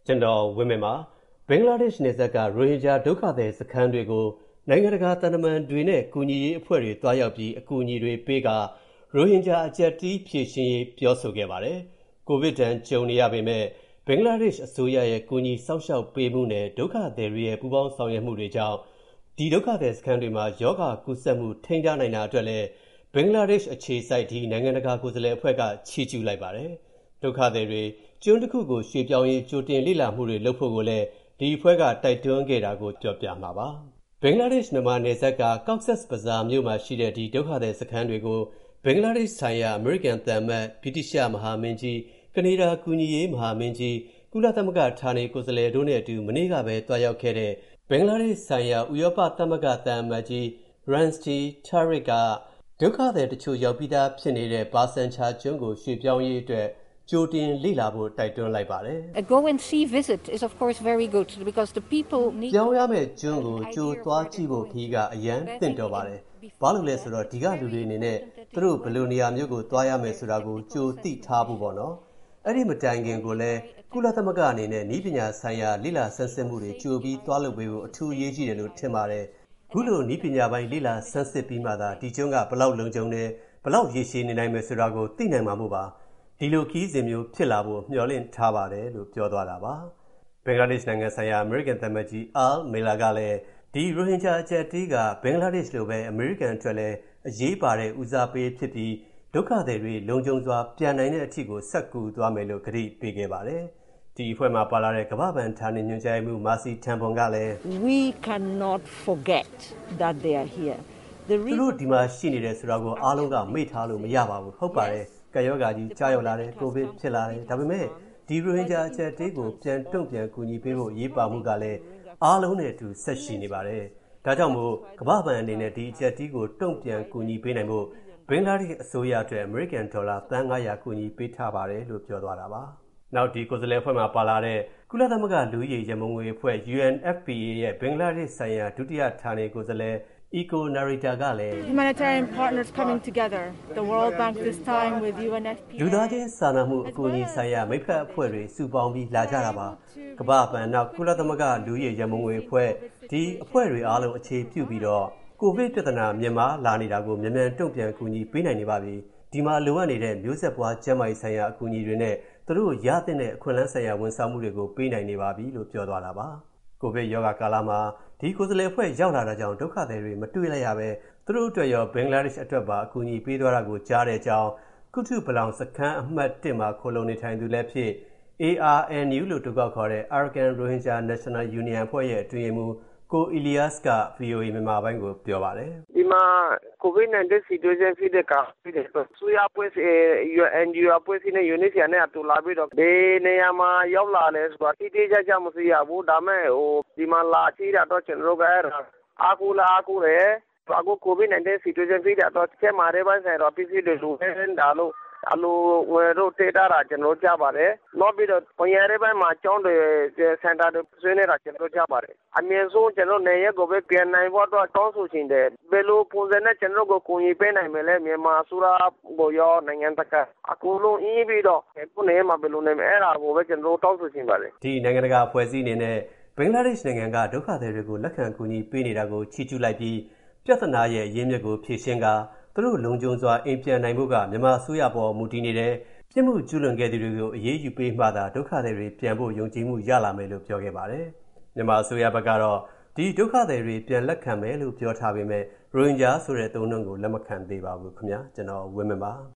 ကျွန်တော်ဝင်းမြမှာဘင်္ဂလားဒေ့ရှ်နယ်စပ်ကရိုဟင်ဂျာဒုက္ခသည်စခန်းတွေကိုနိုင်ငံတကာသံတမန်တွေနဲ့ကူညီရေးအဖွဲ့တွေတွားရောက်ပြီးအကူအညီတွေပေးကရိုဟင်ဂျာအကျပ်တီးဖြေရှင်းရေးပြောဆိုခဲ့ပါတယ်။ကိုဗစ်တန်ကြုံနေရပေမဲ့ဘင်္ဂလားဒေ့ရှ်အစိုးရရဲ့ကူညီစောင့်ရှောက်ပေးမှုနဲ့ဒုက္ခသည်တွေရဲ့ပူးပေါင်းဆောင်ရွက်မှုတွေကြောင့်ဒီဒုက္ခသည်စခန်းတွေမှာယောဂကူးစက်မှုထိန်းထားနိုင်တာအတွက်လည်းဘင်္ဂလားဒေ့ရှ်အခြေစိုက်ဒီနိုင်ငံတကာကိုယ်စားလှယ်အဖွဲ့ကချီးကျူးလိုက်ပါတယ်။ဒုက္ခသည်တွေကျွန်းတစ်ခုကိုရွှေ့ပြောင်းရေးကြိုတင်လေ့လာမှုတွေလုပ်ဖို့ကိုလည်းဒီအဖွဲ့ကတိုက်တွန်းခဲ့တာကိုပြောပြမှာပါ။ဘင်္ဂလားဒေ့ရှ်မြန်မာနယ်စပ်က Cox's Bazar မြို့မှာရှိတဲ့ဒီဒုက္ခသည်စခန်းတွေကိုဘင်္ဂလားဒေ့ရှ်ဆိုင်ရာအမေရိကန်သံအမတ်ဗြိတိရှမဟာမင်းကြီးကနေဒါကူညီရေးမဟာမင်းကြီးကုလသမဂ္ဂဌာနေကိုယ်စားလှယ်တို့နဲ့အတူမနေ့ကပဲတွားရောက်ခဲ့တဲ့ဘင်္ဂလားဒေ့ရှ်ဆိုင်ရာဥရောပသမဂ္ဂသံအမတ်ကြီး Ransti Tariq ကဒုက္ခသည်တချို့ရောက်ပြီးသားဖြစ်နေတဲ့ဘာဆန်ချာကျွန်းကိုရွှေ့ပြောင်းရေးအတွက်ကြိုတင်လေ့လာဖို့တိုက်တွန်းလိုက်ပါတယ်။ A go and see visit is of course very good because the people need ပြောင်းရမယ့်ကျွန်းကိုကြိုသွားကြည့်ဖို့ခီးကအရန်သင့်တော်ပါတယ်။ဘာလို့လဲဆိုတော့ဒီကလူတွေအနေနဲ့သူတို့ဘယ်လိုနေရာမျိုးကိုသွားရမယ်ဆိုတာကိုကြိုသိထားဖို့ပေါ့နော်။အဲ့ဒီမတိုင်ခင်ကိုလည်းကုလသမဂ္ဂအနေနဲ့ဤပညာဆိုင်ရာလေ့လာဆန်းစစ်မှုတွေကြိုပြီးသွားလုပ်ပေးဖို့အထူးအရေးကြီးတယ်လို့ထင်ပါတယ်။ခုလိုဤပညာပိုင်းလေ့လာဆန်းစစ်ပြီးမှသာဒီကျွန်းကဘယ်လောက်လုံခြုံတယ်ဘယ်လောက်ရည်ရှည်နေနိုင်မယ်ဆိုတာကိုသိနိုင်မှာမို့ပါ။ဒီလိုခီးစဉ်မျိုးဖြစ်လာဖို့မျှော်လင့်ထားပါတယ်လို့ပြောသွားတာပါဘင်္ဂလားဒေ့ရှ်နိုင်ငံဆိုင်ရာအမေရိကန်သံမတ်ကြီးအာမေလာကလည်းဒီရိုဟင်ဂျာအကျပ်တီးကဘင်္ဂလားဒေ့ရှ်လိုပဲအမေရိကန်အတွက်လည်းအရေးပါတဲ့ဦးစားပေးဖြစ်ပြီးဒုက္ခသည်တွေလုံခြုံစွာပြန်နိုင်တဲ့အထိကိုဆက်ကူသွားမယ်လို့ကတိပေးခဲ့ပါတယ်ဒီအဖွဲ့မှာပါလာတဲ့ကမ္ဘာ့ဘဏ်ဌာနေညွှန်ကြားရေးမှူးမာစီထန်ပွန်ကလည်း We cannot forget that they are here သူတို့ဒီမှာရှိနေတယ်ဆိုတာကိုအားလုံးကမေ့ထားလို့မရပါဘူးဟုတ်ပါတယ်ကယောဂါကြီးကြားရောက်လာတယ်ကိုဗစ်ဖြစ်လာတယ်ဒါပေမဲ့ဒီရိုဟင်ဂျာအကျပ်တေးကိုပြန်တုံ့ပြန်ကူညီပေးဖို့ရေးပါမှုကလည်းအားလုံးနဲ့အတူဆက်ရှိနေပါတယ်ဒါကြောင့်မို့ကမ္ဘာ့ဘဏ်အနေနဲ့ဒီအကျပ်တေးကိုတုံ့ပြန်ကူညီပေးနိုင်ဖို့ဘင်္ဂလားဒေ့ရှ်အစိုးရအတွက်အမေရိကန်ဒေါ်လာသန်း900ကူညီပေးထားပါတယ်လို့ပြောသွားတာပါနောက်ဒီကိုယ်စားလှယ်အဖွဲ့မှာပါလာတဲ့ကုလသမဂ္ဂလူဦးရေရမုံငွေအဖွဲ့ UNFPA ရဲ့ဘင်္ဂလားဒေ့ရှ်ဆိုင်ရာဒုတိယဌာနေကိုယ်စားလှယ်Eco Narita ကလည်း Humanitarian partners coming together the World Bank this time with UNFPA လူသားချင်းစာနာမှုအကူအညီဆိုင်ရာမိဖက်အဖွဲ့တွေစုပေါင်းပြီးလာကြတာပါကမ္ဘာ့ဘဏ်နောက်ကုလသမဂ္ဂလူဦးရေရမုံငွေအဖွဲ့ဒီအဖွဲ့တွေအားလုံးအခြေပြုပြီးတော့ကိုဗစ်ပြဿနာမြန်မာလာနေတာကိုမြန်မြန်တုံ့ပြန်ကူညီပေးနိုင်နေပါပြီဒီမှာလိုအပ်နေတဲ့မျိုးဆက်ပွားကျန်းမာရေးဆိုင်ရာအကူအညီတွေနဲ့သူတို့ရတဲ့အခွင့်အလမ်းဆိုင်ရာဝန်ဆောင်မှုတွေကိုပေးနိုင်နေပါပြီလို့ပြောသွားတာပါကိုဗစ်ရောဂါကာလမှာဒီကိုယ်စားလှယ်အဖွဲ့ရောက်လာတာကြောင့်ဒုက္ခသည်တွေမတွေ့လိုက်ရပဲသူတို့အတွက်ရောဘင်္ဂလားဒေ့ရှ်အတွက်ပါအကူအညီပေးသွားတာကိုကြားတဲ့အကြောင်းကုထုပလောင်စခန်းအမှတ်1မှာခိုလုံနေထိုင်သူလည်းဖြစ် ARNU လို့တူကောက်ခေါ်တဲ့ Arakan Rohingya National Union အဖွဲ့ရဲ့အတွင်းရေးမှူးကိုအီလီယာစ်က VOA မြန်မာပိုင်းကိုပြောပါတယ်ဒီမှာ COVID-19 situation ဖြစ်တဲ့ကာဖြစ်တယ်ဆူရပွဲNGO အဖွဲ့စီနဲ့ UNHCR နဲ့အတူလာပြီးတော့ဒီနေရာမှာရောက်လာလဲဆိုတာတိတိကျကျမသိရဘူးဒါမဲ့ဒီမှာလာကြည့်တာတော့ကျွန်တော်တို့ကအားကိုးတယ်အခု COVID-19 situation ဖြစ်တဲ့တော့ကျမရေးပိုင်းဆိုင်တော့ပြည်သူတွေလူနေတာလို့အလိုဝယ်တော့တေးတာကျွန်တော်ကြားပါတယ်နောက်ပြီးတော့ပညာရေးပိုင်းမှာကျောင်းတွေစင်တာတွေဆွေးနေတာကျွန်တော်ကြားပါတယ်အမြင့်ဆုံးကျွန်တော်နေရက်ကိုပဲပြန်နိုင်ဖို့တော့တောင်းဆိုချင်တယ်ဘယ်လိုပုံစံနဲ့ကျွန်တော်ကိုကူညီပေးနိုင်မလဲမြန်မာစူရာကိုရောနိုင်ငံတကာအခုလုံးအင်းပြီးတော့ခုနေမှာဘယ်လိုနေမလဲအဲ့ဒါကိုပဲကျွန်တော်တောင်းဆိုချင်ပါတယ်ဒီနိုင်ငံတကာအဖွဲ့အစည်းအနေနဲ့ဘင်္ဂလားဒေ့ရှ်နိုင်ငံကဒုက္ခသည်တွေကိုလက်ခံကူညီပေးနေတာကိုချီးကျူးလိုက်ပြီးပြဿနာရဲ့အရင်းမြစ်ကိုဖြေရှင်းကာသူတို့လုံခြုံစွာအိမ်ပြန်နိုင်ဖို့ကမြန်မာအစိုးရပေါ်မူတည်နေတယ်ပြစ်မှုကျူးလွန်ခဲ့သူတွေကိုအရေးယူပေးမှသာဒုက္ခသည်တွေပြန်ဖို့ယုံကြည်မှုရလာမယ်လို့ပြောခဲ့ပါတယ်မြန်မာအစိုးရဘက်ကတော့ဒီဒုက္ခသည်တွေပြန်လက်ခံမယ်လို့ပြောထားပေမဲ့ရိုဟင်ဂျာဆိုတဲ့သုံးနှုန်းကိုလက်မခံသေးပါဘူးခင်ဗျာကျွန်တော်ဝင်းမင်းပါ